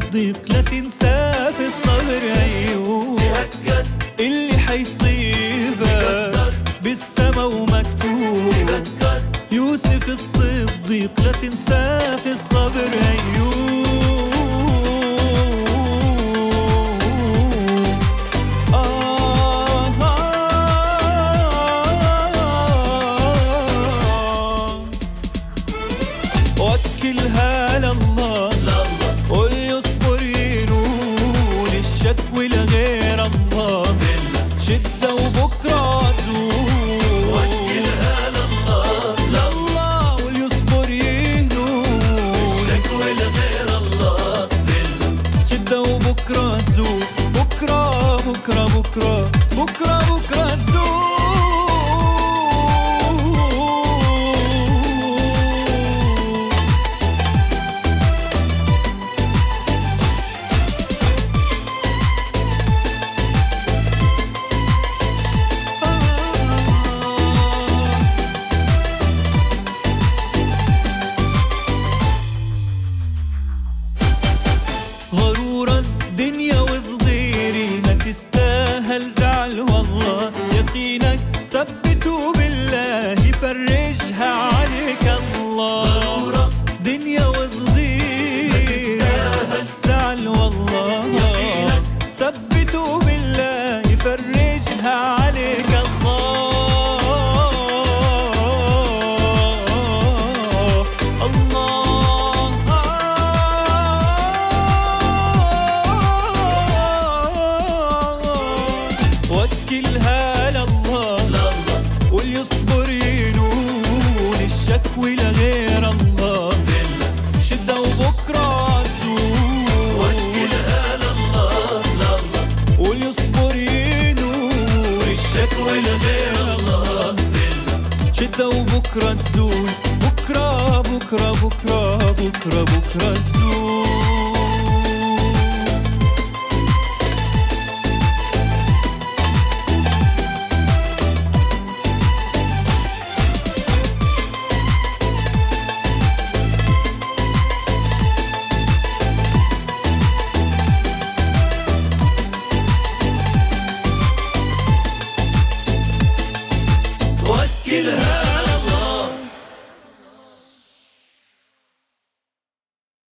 الصديق لا تنساه في الصبر أيوب، اللي حيصيبك بالسما ومكتوب. يوسف الصديق لا تنساه في الصبر أيوب. وكلها لله قل يصبر ينول الشكوى لغير الله، شدة وبكرة زول. وكلها لله قل يصبر ينول الشكوى لغير الله، شدة وبكرة تزول. بكرة بكرة بكرة بكرة بكرة تزول. غرورا دنيا وصغيري ما تستاهل زعل والله، يقينك ثبته بالله يفرجها عليك الله. غرورا دنيا وصغيري زعل والله، يقينك ثبته بالله يفرجها عليك الله. وكلها لله قل يصبر ينول الشكوى لغير الله، شدة وبكرة تزول. وكلها لله قل يصبر ينول الشكوى لغير الله، شدة وبكرة تزول. بكرة بكرة بكرة بكرة بكرة تزول. وكلها